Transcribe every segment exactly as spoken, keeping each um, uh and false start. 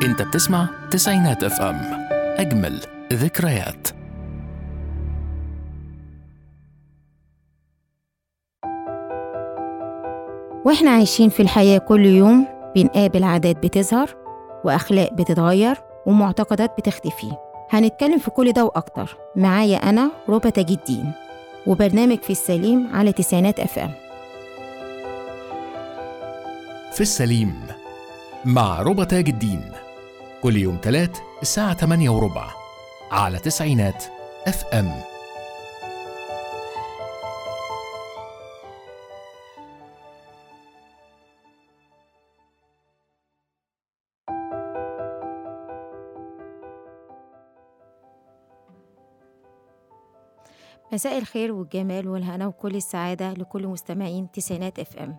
انت بتسمع تسعينات اف ام، اجمل ذكريات. واحنا عايشين في الحياة كل يوم بنقابل عادات بتظهر وأخلاق بتتغير ومعتقدات بتختفي. هنتكلم في كل ده وأكتر. معايا أنا ربى تاج الدين وبرنامج في السليم على تسعينات اف ام. في السليم مع ربى تاج الدين، كل يوم تلات الساعة تمانية وربع على تسعينات اف ام. مساء الخير والجمال والهنا وكل السعادة لكل مستمعين تسعينات اف ام.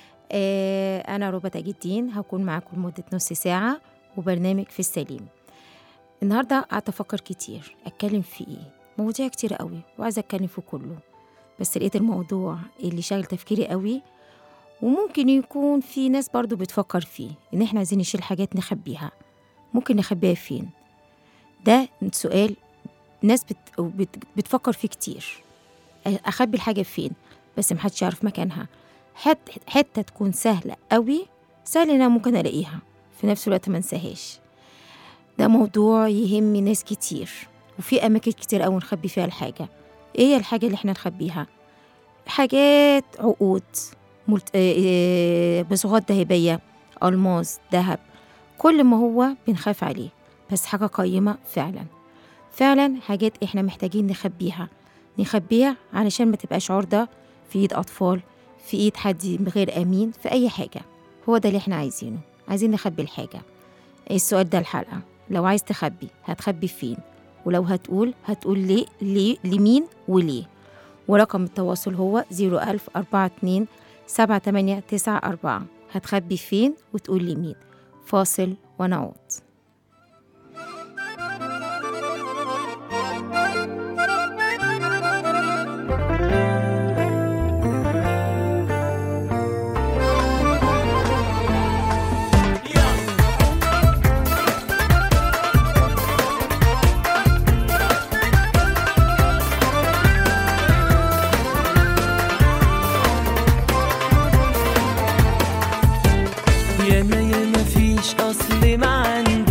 آه أنا ربى تاج الدين، هكون معاكم لمدة نص ساعة وبرنامج في السليم. النهاردة قعدت أفكر كتير أتكلم في إيه، مواضيع كتير قوي وعايزة أتكلم في كله، بس لقيت الموضوع اللي شاغل تفكيري قوي وممكن يكون في ناس برضو بتفكر فيه، إن إحنا عايزين نشيل حاجات نخبيها. ممكن نخبيها فين؟ ده سؤال ناس بت... بت... بتفكر فيه كتير. أخبي الحاجة فين بس محدش يعرف مكانها، حت... حتى تكون سهلة قوي، سهل إن أنا ممكن ألاقيها في نفس الوقت ما انساهاش. ده موضوع يهم ناس كتير، وفي أماكن كتير أوي نخبي فيها الحاجة. إيه هي الحاجة اللي إحنا نخبيها؟ حاجات عقود، ملت... بصوغات ذهبية، ألماس، ذهب، كل ما هو بنخاف عليه، بس حاجة قيمة فعلا فعلا. حاجات إحنا محتاجين نخبيها نخبيها علشان ما تبقاش عرضة في إيد أطفال، في إيد حد غير أمين، في أي حاجة. هو ده اللي إحنا عايزينه، عايزين نخبي الحاجة. السؤال ده الحلقة، لو عايز تخبي هتخبي فين؟ ولو هتقول هتقول ليه ليه لمين وليه؟ ورقم التواصل هو زيرو ألف أربعة اتنين سبعة تمانية تسعة أربعة. هتخبي فين وتقول لمين؟ فاصل ونعود. ياما ياما فيش أصل ما عندي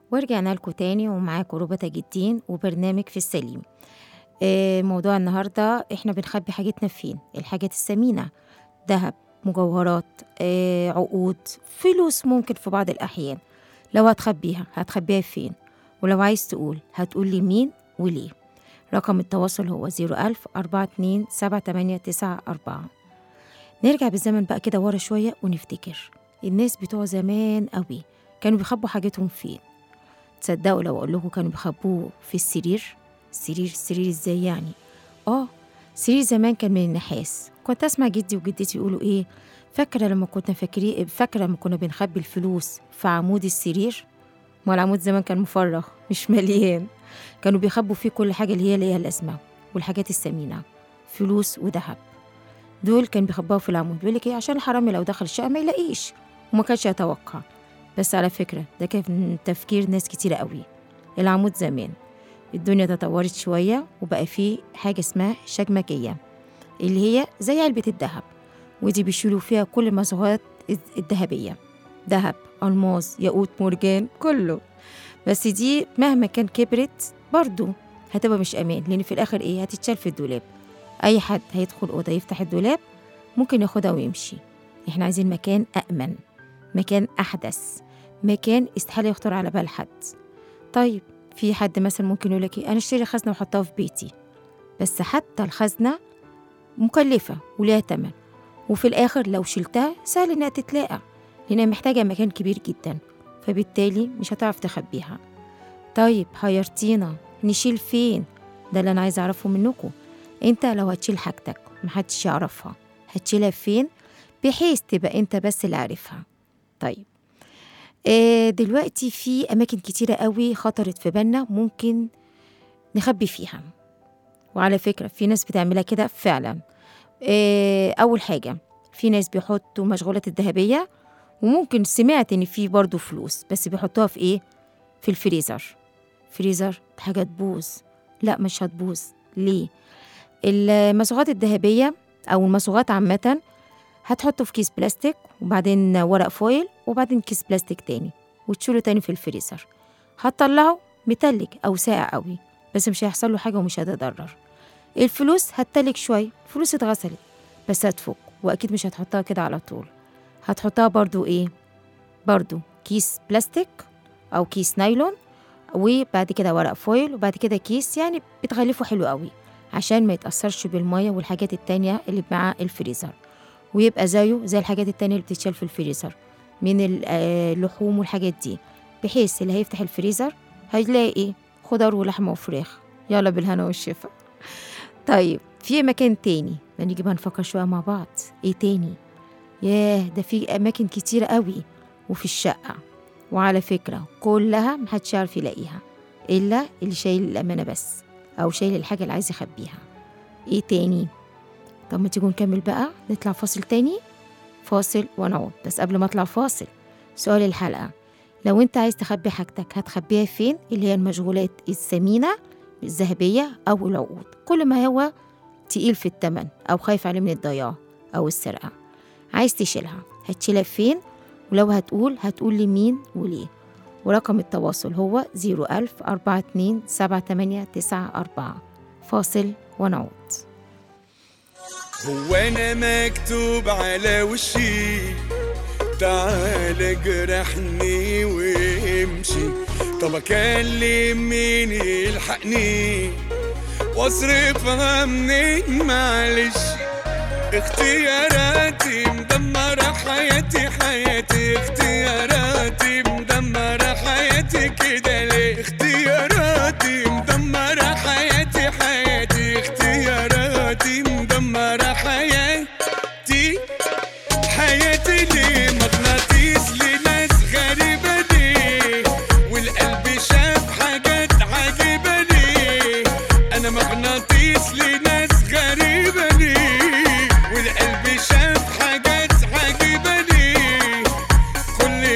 ورجعنا لكم تاني ومعاكم ربى تاج الدين وبرنامج في السليم. آه موضوع النهاردة احنا بنخبي حاجتنا فين؟ الحاجات الثمينة، ذهب، مجوهرات، آه عقود، فلوس ممكن في بعض الأحيان. لو هتخبيها هتخبيها فين؟ ولو عايز تقول هتقول لي مين وليه؟ رقم التواصل هو زيرو ألف أربعة اتنين سبعة تمانية تسعة أربعة. نرجع بالزمن بقى كده ورا شوية ونفتكر الناس بتوع زمان قوي كانوا بيخبوا حاجتهم فين؟ تصدقوا لو أقول لكم كانوا بيخبوه في السرير؟ السرير السرير ازاي يعني؟ اه سرير زمان كان من النحاس. كنت أسمع جدي وجدتي يقولوا ايه، فاكرة لما كنا فاكرين فاكرة لما كنا بنخبي الفلوس في عمود السرير؟ ما العمود زمان كان مفرغ مش مليان، كانوا بيخبوا فيه كل حاجة اللي هي ليها لازمة والحاجات الثمينة، فلوس وذهب. دول كان بيخبوها في العمود، بيقول لك ايه، عشان الحرامي لو دخل الشقة ما يلاقيش، وما كانش يتوقع. بس على فكرة ده كان تفكير ناس كتيرة قوي. العمود زمان الدنيا تطورت شوية وبقى فيه حاجة اسمها شكمجية، اللي هي زي علبة الذهب، ودي بيشيلوا فيها كل المصاغات الذهبية، ذهب، ألماس، ياقوت، مرجان، كله. بس دي مهما كان كبرت برضو هتبقى مش أمان، لأن في الآخر إيه، هتتشال في الدولاب. أي حد هيدخل أوضة يفتح الدولاب ممكن ياخدها ويمشي. إحنا عايزين مكان أأمن، مكان أحدث، مكان استحالة يخطر على بال حد. طيب في حد مثلا ممكن يقول لك إيه، أنا اشتري خزنة وحطها في بيتي، بس حتى الخزنة مكلفة وليها تمن، وفي الآخر لو شلتها سهل إنها تتلاقى، لأنها محتاجة مكان كبير جدا، فبالتالي مش هتعرف تخبيها. طيب حيرتينا نشيل فين؟ ده اللي أنا عايزة أعرفه منكم. أنت لو هتشيل حاجتك محدش يعرفها، هتشيلها فين بحيث تبقى أنت بس اللي عارفها؟ طيب آه دلوقتي في أماكن كتيرة قوي خطرت في بالنا ممكن نخبي فيها، وعلى فكرة في ناس بتعملها كده فعلا. آه أول حاجة، في ناس بيحطوا مشغولات الذهبية، وممكن سمعت إن في برضو فلوس، بس بيحطوها في إيه؟ في الفريزر. فريزر حاجة تبوظ؟ لا مش هتبوظ. ليه؟ المصاغات الذهبية أو المصاغات عامة هتحطه في كيس بلاستيك، وبعدين ورق فويل، وبعدين كيس بلاستيك تاني، وتشيله تاني في الفريزر. هتطلعه متلج أو ساقع قوي، بس مش هيحصل له حاجة ومش هتتضرر. الفلوس هتتلج شوية، الفلوس اتغسلت بس هتفك، وأكيد مش هتحطها كده على طول، هتحطها برضو إيه؟ برضو كيس بلاستيك أو كيس نايلون، وبعد كده ورق فويل، وبعد كده كيس، يعني بتغلفه حلو قوي عشان ما يتأثرش بالمية والحاجات التانية اللي مع الفريزر، ويبقى زيه زي الحاجات التانية اللي بتتشال في الفريزر من اللحوم والحاجات دي، بحيث اللي هيفتح الفريزر هيلاقي إيه؟ خضار ولحمة وفراخ. يلا بالهنا والشفا. طيب في مكان تاني، نيجي بقى نفكر شوية مع بعض. إيه تاني؟ ياه ده في أماكن كتيرة قوي وفي الشقة، وعلى فكرة كلها محدش يعرف يلاقيها إلا اللي شايل الأمانة بس، أو شايل الحاجة اللي عايز يخبيها. إيه تاني؟ طب ما تيجوا نكمل بقى، نطلع فاصل تاني، فاصل ونعود. بس قبل ما أطلع فاصل، سؤال الحلقة، لو أنت عايز تخبي حاجتك هتخبيها فين؟ اللي هي المشغولات الثمينة الذهبية أو العقود، كل ما هو تقيل في التمن أو خايف عليه من الضياع أو السرقة، عايز تشيلها هتشيلها فين؟ ولو هتقول هتقول لي مين وليه؟ ورقم التواصل هو زيرو ألف أربعة اتنين سبعة تمانية تسعة أربعة. فاصل ونعود. هو أنا مكتوب على وشي تعال جرحني وامشي، طب أكلم مين يلحقني واصرفها منين؟ معلش اختياراتي مدمرة حياتي حياتي، اختياراتي مدمرة حياتي كده ليه؟ اختياراتي مدمرة حياتي حياتي، اختياراتي مدمرة حياتي حياتي ليه؟ مغناطيس لناس غريبة ليه؟ والقلب شاف حاجات عجيبة ليه؟ أنا مغناطيس لناس غريبة ليه؟ والقلب شاف حاجات عجيبة ليه؟ كل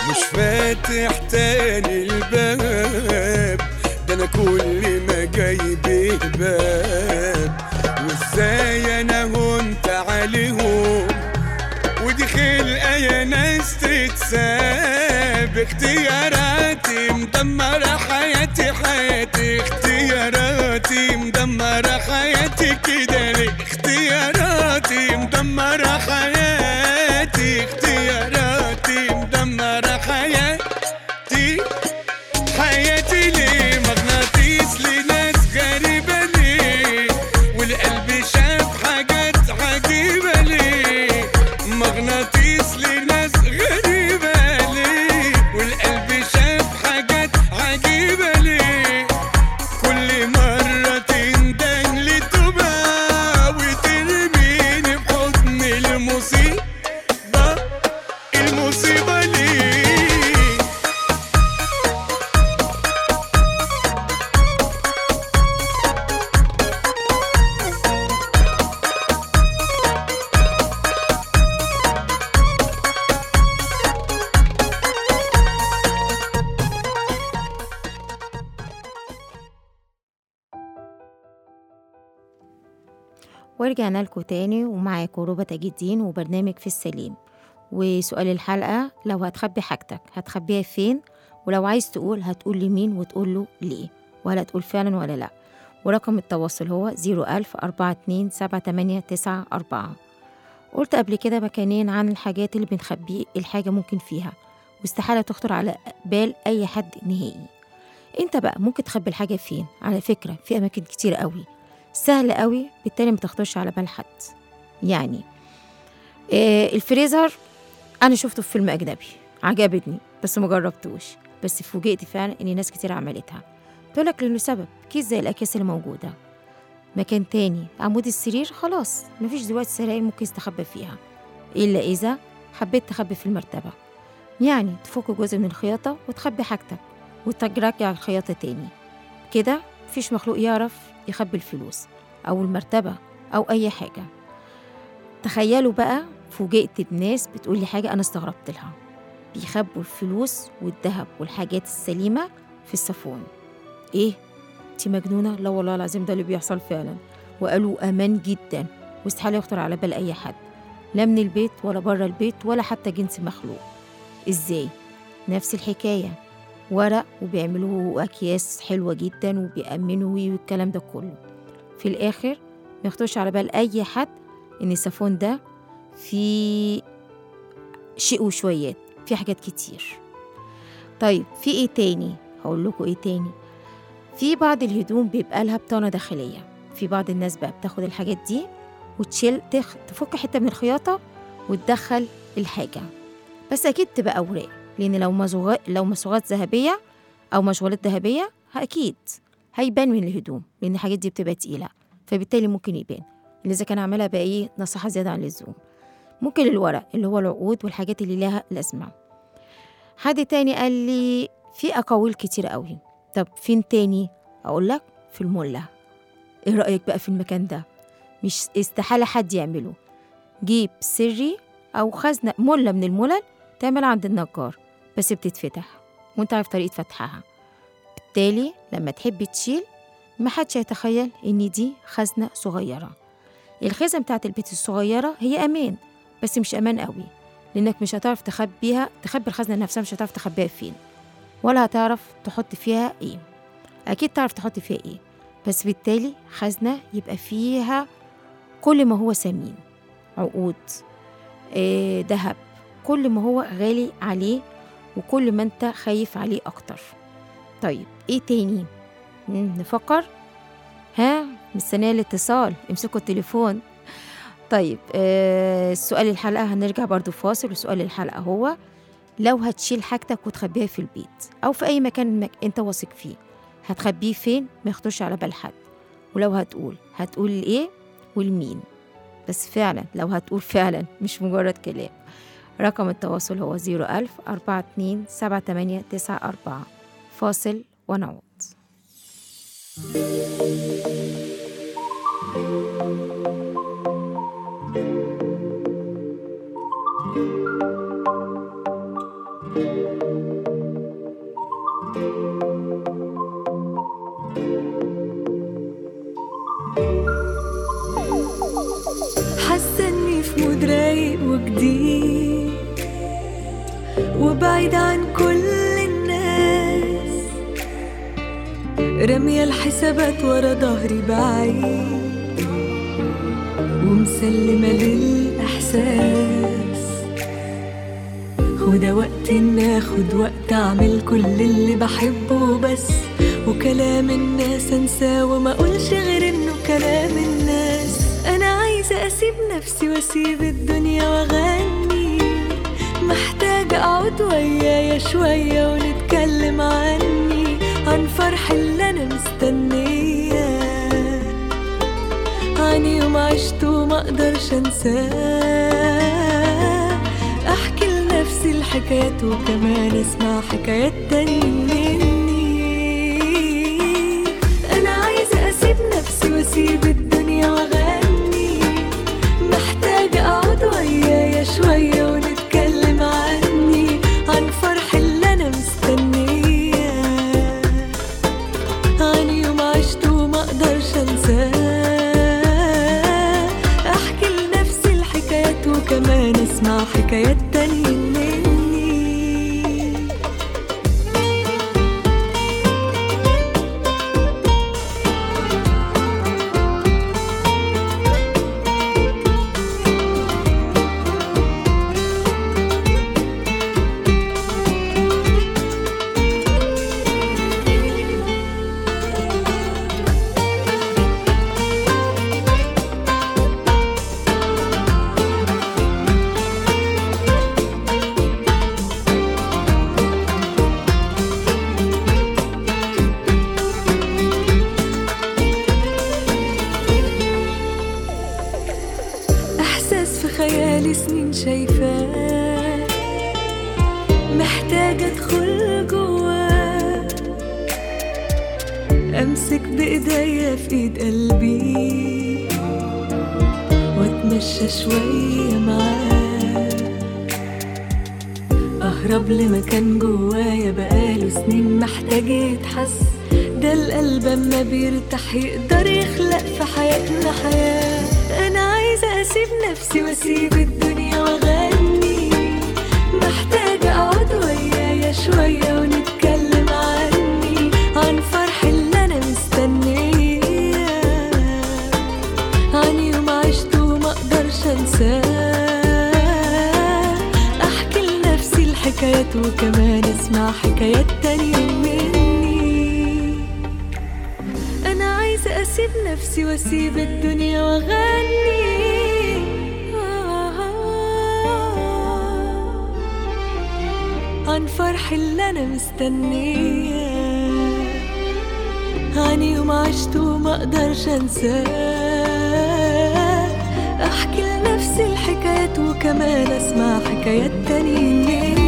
مش فاتح تاني الباب، ده انا كل ما جايب باب، وازاي انا هنت عليهم ودي خلقة يا ناس تتساب. اختياراتي مدمرة حياتي حياتي، اختياراتي مدمرة حياتي كده ليه؟ اختياراتي مدمرة حياتي، اختياراتي مدمرة حياتي حياتي ليه؟ مغناطيس لناس غريبة ليه؟ والقلب شاف حاجات عجيبة ليه؟ مغناطيس لناس غريبة ليه؟ والقلب شاف حاجات عجيبة ليه؟ كل مرة تندن لتوبة وترميني بحضن المصيبة، المصيبة ليه؟ ورجعنا لكم تاني ومعاكم روبة تاج الدين وبرنامج في السليم. وسؤال الحلقة، لو هتخبي حاجتك هتخبيها فين؟ ولو عايز تقول هتقول لمين وتقول له ليه؟ ولا هتقول فعلا ولا لا؟ ورقم التواصل هو زيرو ألف أربعة اتنين سبعة تمانية تسعة أربعة. قلت قبل كده مكانين عن الحاجات اللي بنخبيه الحاجة ممكن فيها واستحالة تخطر على بال أي حد نهائي. انت بقى ممكن تخبي الحاجة فين؟ على فكرة في أماكن كتير قوي سهل قوي، بالتالي ما تخطرش على بال حد. يعني إيه الفريزر، انا شفته في فيلم اجنبي عجبتني بس ما جربتوش، بس فوجئت فعلا ان ناس كتير عملتها. تقول لك لانه سبب كيس زي الاكياس اللي موجوده. مكان تاني عمود السرير، خلاص مفيش دلوقتي سراير ممكن تستخبى فيها الا اذا حبيت تخبي في المرتبه، يعني تفك جزء من الخياطه وتخبي حاجتك وترجع الخياطه تاني. كده مفيش مخلوق يعرف يخبي الفلوس أو المرتبة أو أي حاجة. تخيلوا بقى، فوجئت بناس بتقولي حاجة أنا استغربت لها، بيخبوا الفلوس والذهب والحاجات السليمة في الصفون. إيه؟ انتي مجنونة؟ لا والله العظيم ده اللي بيحصل فعلا، وقالوا أمان جدا واستحالة يخطر على بال أي حد، لا من البيت ولا بره البيت ولا حتى جنس مخلوق. إزاي؟ نفس الحكاية، ورق وبيعملوه أكياس حلوة جدا وبيأمنوا والكلام ده كله. في الآخر ما يخطرش على بال أي حد إن الصفون ده في شيء وشويات، في حاجات كتير. طيب في إيه تاني؟ هقول لكم إيه تاني. في بعض الهدوم بيبقى لها بطانة داخلية، في بعض الناس بقى بتاخد الحاجات دي وتشيل تخ... تفك حتة من الخياطة وتدخل الحاجة، بس أكيد تبقى أوراق، لأن لو مزوغ... لو مصوغات ذهبية أو مشغولات ذهبية أكيد هيبان من الهدوم، لأن الحاجات دي بتبقى تقيلة، فبالتالي ممكن يبان. اللي إذا كان عاملها بقى إيه نصيحة زيادة عن اللزوم. ممكن الورق اللي هو العقود والحاجات اللي لها لازمة. حد تاني قال لي في أقاويل كتير قوي. طب فين تاني؟ أقول لك في المولة. إيه رأيك بقى في المكان ده؟ مش استحالة حد يعمله. جيب سري أو خزنة مولة من المولل تعمل عند النجار، بس بتتفتح وانت عارف طريقة فتحها، بالتالي لما تحب تشيل ما حدش يتخيل ان دي خزنة صغيرة. الخزنة بتاعت البيت الصغيرة هي أمان، بس مش أمان قوي، لأنك مش هتعرف تخبيها، تخبي الخزنة نفسها مش هتعرف تخبيها فين، ولا هتعرف تحط فيها ايه. أكيد تعرف تحط فيها ايه، بس بالتالي خزنة يبقى فيها كل ما هو ثمين، عقود، إيه، دهب، كل ما هو غالي عليه وكل ما انت خايف عليه أكتر. طيب ايه تاني؟ نفكر. ها مستنية الاتصال، امسكوا التليفون. طيب آه سؤال الحلقة، هنرجع برضو فاصل، وسؤال الحلقة هو لو هتشيل حاجتك وتخبيها في البيت أو في أي مكان مك... انت واثق فيه، هتخبيه فين ما يخطرش على بال حد؟ ولو هتقول هتقول لإيه والمين؟ بس فعلا لو هتقول فعلا مش مجرد كلام. رقم التواصل هو زيرو ألف أربعة اتنين سبعة تمانية تسعة أربعة. فاصل ونعود. حاسة اني في مود رايق وجديد وبعيد عن كل الناس، رمية الحسابات ورا ظهري بعيد ومسلمة للإحساس. وده وقت إن آخد وقت أعمل كل اللي بحبه بس، وكلام الناس أنساه وما أقولش غير إنه كلام الناس. أنا عايزة أسيب نفسي وأسيب الدنيا وأغني، محتاجة أقعد ويايا شوية ونتكلم عني، عن فرح اللي أنا مستنياه، عن يوم عشته وما أقدرش أنساه. أحكي لنفسي الحكايات وكمان أسمع حكايات تاني مني. أنا عايزة أسيب نفسي وأسيب الدنيا وأغني، محتاجة أقعد ويايا شوية ونتكلم عني، عن فرح اللي أنا مستنياه، عن يوم عشته وما أقدرش أنساه. أحكي لنفسي الحكايات وكمان أسمع حكايات تانية مني. خيالي سنين شايفاه، محتاجة أدخل جواه، أمسك بإيديا في إيد قلبي وأتمشى شوية معاه، أهرب لمكان جوايا بقاله سنين محتاج يتحس. ده القلب أما بيرتاح يقدر يخلق في حياتنا حياة. أنا عايزة أسيب نفسي وأسيب الدنيا وأغني، محتاجة أقعد ويايا شوية ونتكلم عني، عن فرح اللي أنا مستنياه، عن يوم عشته وما أقدرش أنساه. أحكي لنفسي الحكايات وكمان أسمع حكايات تانية مني. أنا عايزة أسيب نفسي وأسيب الدنيا وأغني، عن فرح اللي أنا مستنياه، عن يوم عشته وما أقدرش أنساه. أحكي لنفسي الحكايات وكمان أسمع حكايات تانية مني.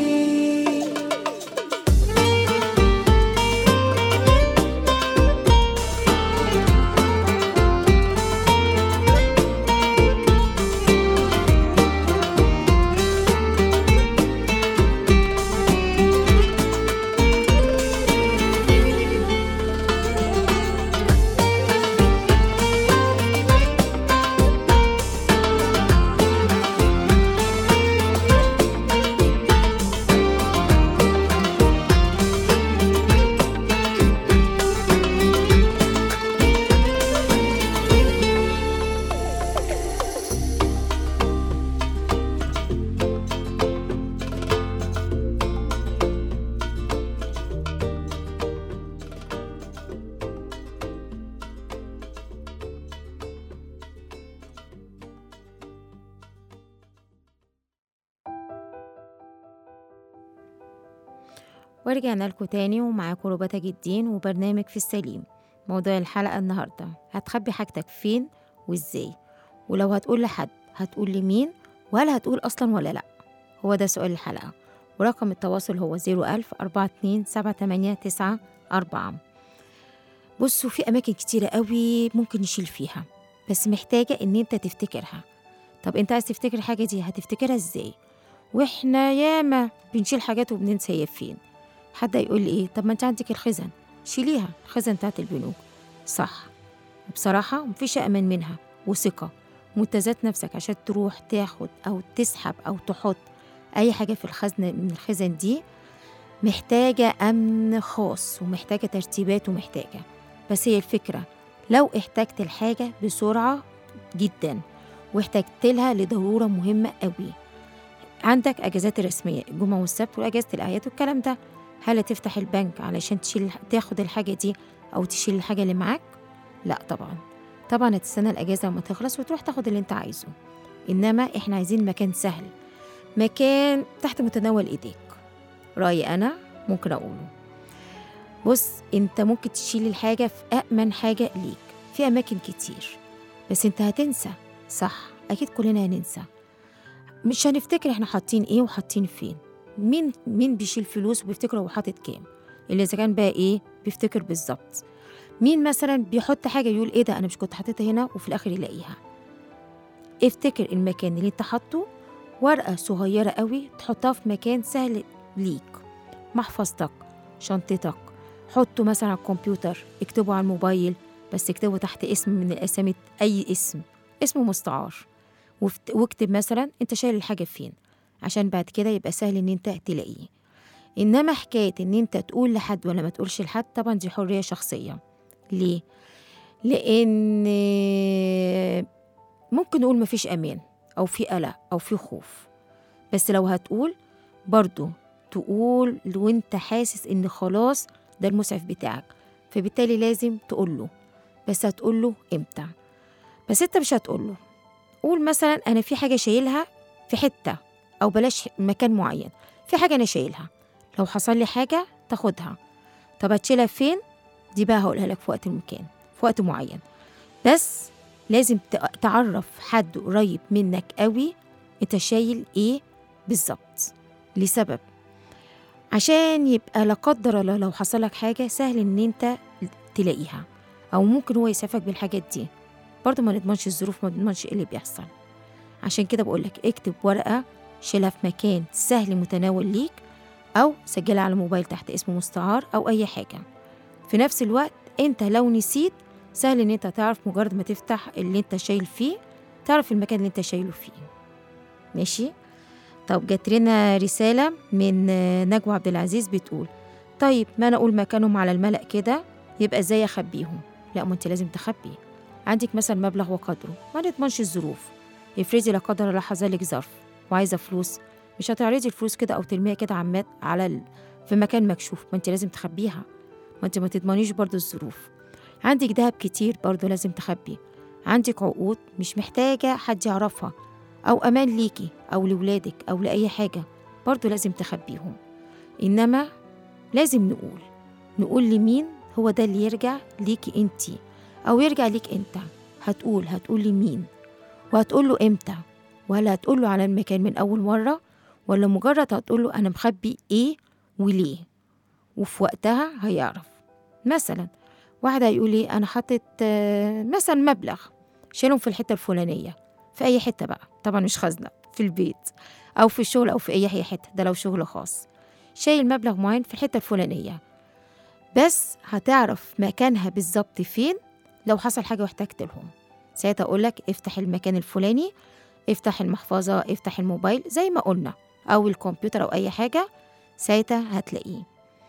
ورجعنا لكم تاني ومعاكم ربى تاج الدين وبرنامج في السليم. موضوع الحلقة النهاردة: هتخبي حاجتك فين وازاي؟ ولو هتقول لحد هتقول لمين؟ وهل هتقول أصلا ولا لأ؟ هو ده سؤال الحلقة. ورقم التواصل هو زيرو ألف أربعة اتنين سبعة تمانية تسعة أربعة. بصوا، في أماكن كتيرة قوي ممكن نشيل فيها، بس محتاجة إن أنت تفتكرها. طب أنت عايز تفتكر الحاجة دي، هتفتكرها ازاي؟ واحنا ياما بنشيل حاجات وبننسى هي فين. حد يقول لي ايه؟ طب ما انت عندك الخزن، شيليها، الخزن بتاعت البنوك. صح، وبصراحة مفيش أمن منها وثقة ومتزات نفسك عشان تروح تاخد أو تسحب أو تحط أي حاجة في الخزن من الخزن دي. محتاجة أمن خاص ومحتاجة ترتيبات ومحتاجة، بس هي الفكرة لو احتاجت الحاجة بسرعة جدا واحتاجت لها لضرورة مهمة قوي، عندك أجازات الرسمية الجمعة والسبت وأجازة الأعياد والكلام ده، هل هتفتح البنك علشان تشيل تاخد الحاجة دي أو تشيل الحاجة اللي معاك؟ لا طبعا، طبعا هتستنى الأجازة لما تخلص وتروح تاخد اللي انت عايزه. إنما احنا عايزين مكان سهل، مكان تحت متناول إيديك. رأيي أنا ممكن أقوله، بص انت ممكن تشيل الحاجة في أأمن حاجة ليك في أماكن كتير، بس انت هتنسى. صح، أكيد كلنا هننسى، مش هنفتكر احنا حاطين ايه وحاطين فين. مين مين بيشيل فلوس وبيفتكر هو حاطط كام؟ اللي إذا كان بقى ايه بيفتكر بالظبط. مين مثلا بيحط حاجة يقول ايه ده أنا مش كنت حاطتها هنا وفي الآخر يلاقيها. افتكر المكان اللي انت حاطه، ورقة صغيرة قوي تحطها في مكان سهل ليك، محفظتك، شنطتك، حطه مثلا على الكمبيوتر، اكتبه على الموبايل، بس اكتبه تحت اسم من الأسامي، أي اسم اسمه مستعار، واكتب مثلا انت شايل الحاجة فين عشان بعد كده يبقى سهل ان انت تلاقيه. انما حكاية ان انت تقول لحد ولا ما تقولش لحد، طبعا دي حرية شخصية. ليه؟ لان ممكن نقول مفيش امان او في قلق او في خوف، بس لو هتقول برضو تقول وانت حاسس ان خلاص ده المسعف بتاعك، فبالتالي لازم تقوله. بس هتقوله امتى؟ بس انت مش هتقوله. قول مثلا انا في حاجة شايلها في حتة، او بلاش مكان معين، في حاجة انا شايلها لو حصل لي حاجة تاخدها. طب هتشيلها فين؟ دي بقى هقولها لك في وقت المكان، في وقت معين. بس لازم تعرف حد قريب منك قوي انت شايل ايه بالظبط، لسبب عشان يبقى لا قدر الله لو حصل لك حاجة سهل ان انت تلاقيها، او ممكن هو يسعفك بالحاجات دي. برضو ما نضمنش الظروف، ما نضمنش ايه اللي بيحصل. عشان كده بقولك اكتب ورقة، شيلها في مكان سهل متناول ليك، او سجلها على الموبايل تحت اسم مستعار او اي حاجة. في نفس الوقت انت لو نسيت سهل ان انت تعرف، مجرد ما تفتح اللي انت شايل فيه تعرف المكان اللي انت شايله فيه. ماشي؟ طب جات لنا رسالة من نجوى عبد العزيز بتقول طيب ما انا اقول مكانهم على الملأ كده يبقى ازاي اخبيهم؟ لا، ما انت لازم تخبي. عندك مثلا مبلغ وقدره، ما نضمنش الظروف، افرضي لا قدر الله حصل لك ظرف وعايزه فلوس، مش هتعرضي الفلوس كده او ترميها كده عمات على ال... في مكان مكشوف، ما انت لازم تخبيها، ما انت ما تضمنيش برضو الظروف. عندك دهب كتير برضو لازم تخبي. عندك عقود مش محتاجه حد يعرفها، او امان ليكي او لولادك او لاي حاجه، برضو لازم تخبيهم. انما لازم نقول نقول لمين، هو ده اللي يرجع ليكي انتي او يرجع ليك انت. هتقول هتقول لمين وهتقول له امتى، ولا هتقول له على المكان من اول مره، ولا مجرد هتقول له انا مخبي ايه وليه، وفي وقتها هيعرف. مثلا واحد هيقول لي انا حاطط مثلا مبلغ شيلهم في الحته الفلانيه، في اي حته بقى، طبعا مش خزنه، في البيت او في الشغل او في اي حته، ده لو شغل خاص، شايل مبلغ معين في الحته الفلانيه، بس هتعرف مكانها بالظبط فين لو حصل حاجه واحتجت لهم. ساعتها اقول لك افتح المكان الفلاني، افتح المحفظه، افتح الموبايل زي ما قلنا، او الكمبيوتر او اي حاجه، ساعتها هتلاقيه.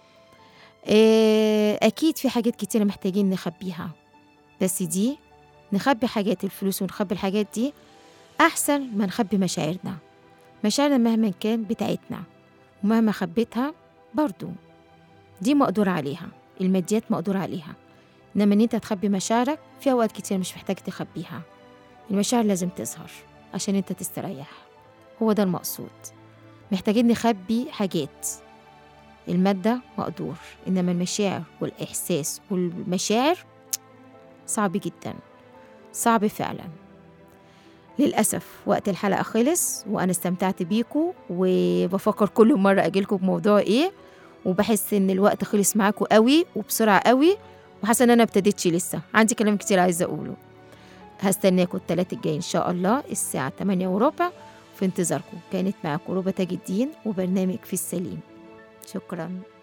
اكيد في حاجات كتيره محتاجين نخبيها، بس دي نخبي حاجات الفلوس ونخبي الحاجات دي احسن ما نخبي مشاعرنا. مشاعرنا مهما كان بتاعتنا، ومهما خبيتها برضو دي مقدور عليها، الماديات مقدور عليها. انما ان انت تخبي مشاعرك في اوقات كتير مش محتاج تخبيها. المشاعر لازم تظهر عشان انت تستريح، هو ده المقصود. محتاجين نخبي حاجات، المادة مقدور، انما المشاعر والاحساس والمشاعر صعب جدا، صعب فعلا. للأسف وقت الحلقة خلص، وأنا استمتعت بيكم، وبفكر كل مرة أجيلكم بموضوع إيه، وبحس إن الوقت خلص معاكم قوي وبسرعة قوي، وحاسة إن أنا ابتديتش لسه، عندي كلام كتير عايزة أقوله. هستناكم الثلاث الجاي إن شاء الله الساعة تمانية وربع، في انتظاركم. كانت معاكم ربى تاج الدين وبرنامج في السليم. شكرا.